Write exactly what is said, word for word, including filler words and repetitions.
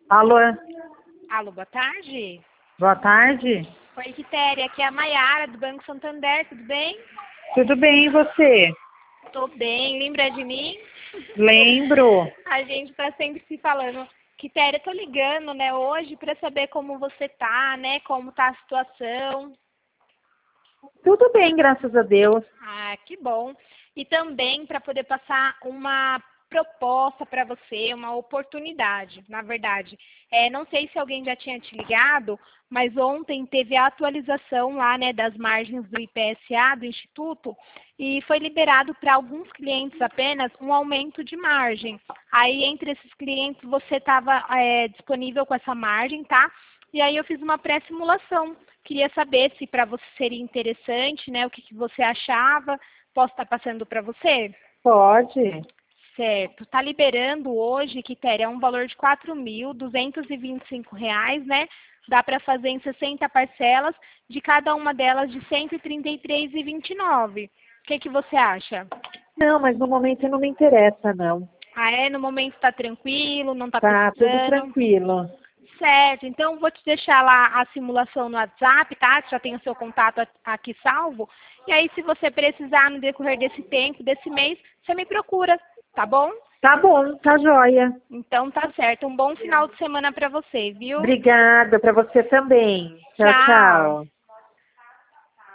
Alô, Alô, boa tarde. boa tarde. Oi, Quitéria, aqui é a Maiara, do Banco Santander, tudo bem? Tudo bem, e você? Tô bem, lembra de mim? Lembro. A gente tá sempre se falando. Quitéria, tô ligando, né, hoje para saber como você tá, né, como tá a situação. Tudo bem, graças a Deus. Ah, que bom. E também para poder passar uma proposta para você, uma oportunidade, na verdade. É, não sei se alguém já tinha te ligado, mas ontem teve a atualização lá, né, das margens do I P S A, do Instituto, e foi liberado para alguns clientes apenas um aumento de margem. Aí, entre esses clientes, você estava é, disponível com essa margem, tá? E aí eu fiz uma pré-simulação. Queria saber se para você seria interessante, né? O que, que você achava. Posso estar passando para você? Pode. Certo. Está liberando hoje, Quitéria, um valor de quatro mil duzentos e vinte e cinco reais, né? Dá para fazer em sessenta parcelas, de cada uma delas de cento e trinta e três reais e vinte e nove centavos. O que, que você acha? Não, mas no momento não me interessa, não. Ah, é? No momento está tranquilo, não está Tá tudo precisando? tranquilo. Certo, então vou te deixar lá a simulação no WhatsApp, tá? Já tem o seu contato a- aqui salvo. E aí, se você precisar no decorrer desse tempo, desse mês, você me procura, tá bom? Tá bom, tá joia. Então tá certo. Um bom final de semana para você, viu? Obrigada para você também. Tchau, Tchau. tchau.